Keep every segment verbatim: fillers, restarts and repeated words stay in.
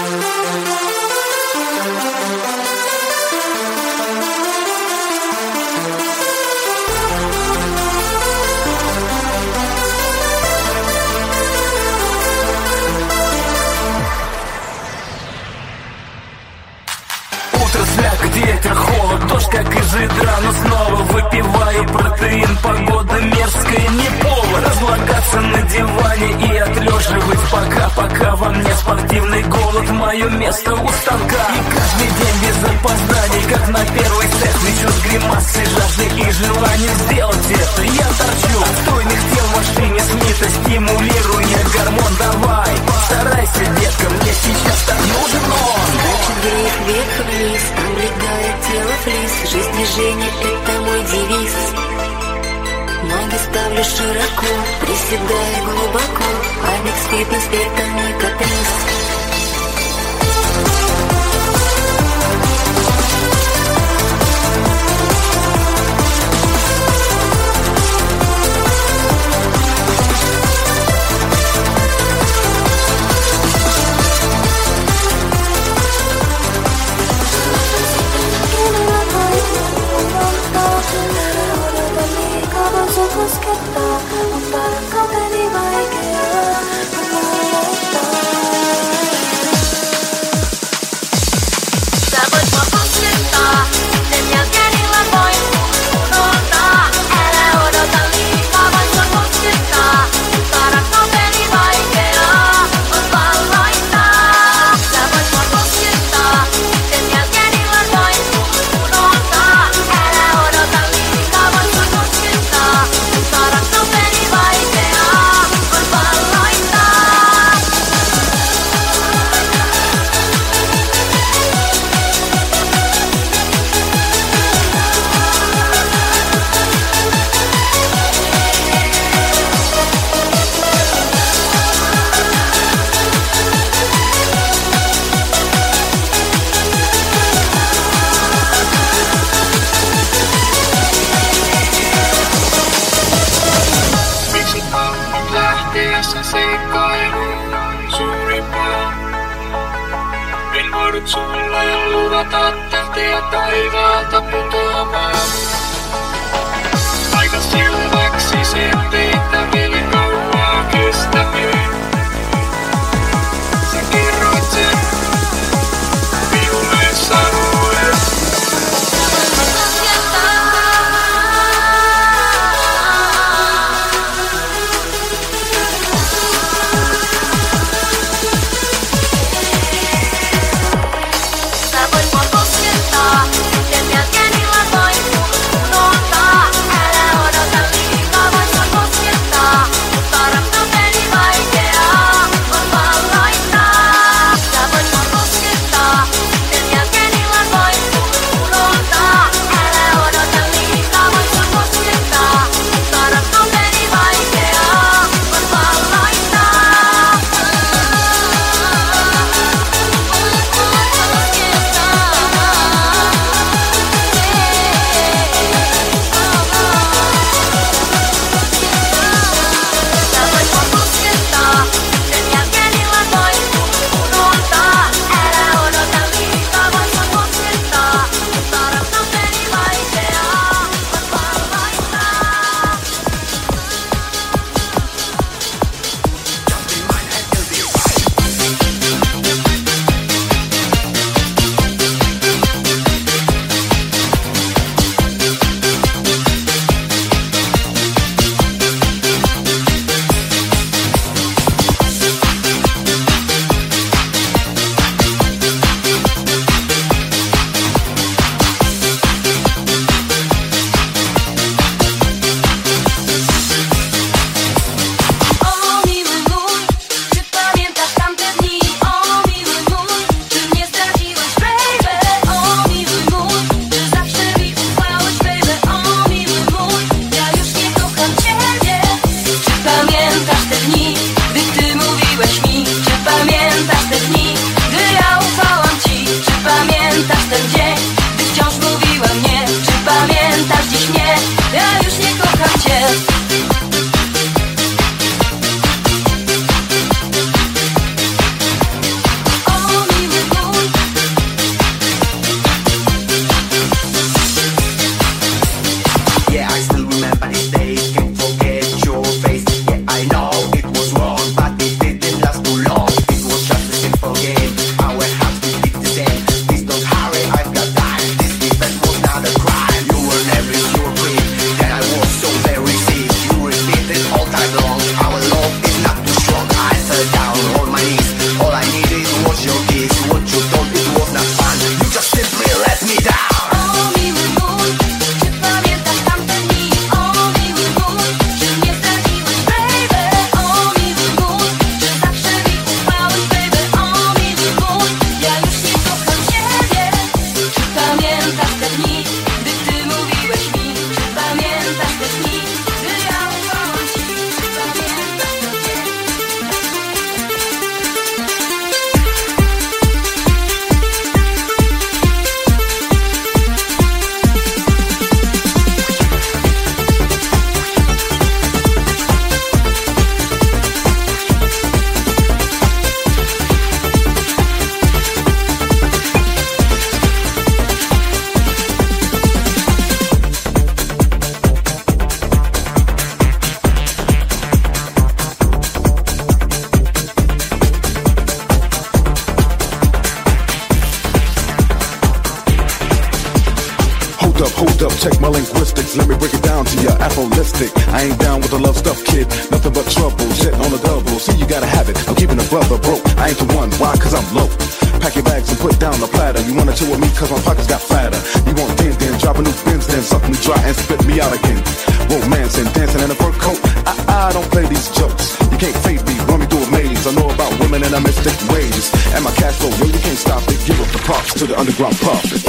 Ветер, холод, дождь, как из ведра. Но снова выпиваю протеин. Погода мерзкая, не повод разлагаться на диване и отлеживать пока, пока во мне спортивный голод. Мое место у станка. И каждый день без опозданий, как на первый сет, лечу с гримасой жажды и желанием сделать это. Я торчу от стройных тел в машине Смита, стимулируя гормон. Давай, старайся, детка, мне сейчас так нужен он. Скачет грех вверх-вниз, облегает тело флис. Жизнь движения — это мой девиз. Ноги ставлю широко, приседая глубоко. Алекс фитнес — это мой каприз. Koskettaa, mutta rakkauteni vaikeaa on aloittaa. Sä voit mua koskettaa, sen jälkeen illan voin unohtaa. Älä odota liikaa, voit sua koskettaa, mutta rakkauteni vaikeaa on valloittaa. Sä voit mua koskettaa, sen jälkeen illan voin unohtaa. Älä odota liikaa, voit sua koskettaa. Rakkauteni vaikeaa on valloittaa. Miksi aamut lähtiessä seikkailuun suurimpaan? En voinut sulle luvata tähtiä taivaalta putoamaan. Aika selväksi sen tehtäville kauaa kestäminen. Sä kerroit sen minulle sanoen. Sen jälkeen illan voin unohtaa. Älä odota liikaa, voit sua koskettaa. hold up, hold up, check my linguistics. Let me break it down to ya, apholistic. I ain't down with the love stuff, kid. Nothing but trouble, shit on the double. See, you gotta have it. I'm keeping a brother broke. I ain't the one. Why? Cause I'm low. Pack your bags and put down the platter. You wanna chill with me cause my pockets got fatter. You want then, then drop a new Benz, then suck me dry and spit me out again. Romance and dancing in a fur coat. I, I don't play these jokes. You can't fade me, run me through a maze. I know about women and I mystic ways. And my cash flow, yo, you can't stop it. Give up the props to the underground prophet.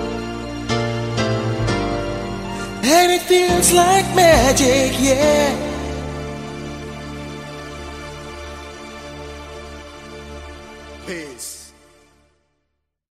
And it feels like magic, yeah.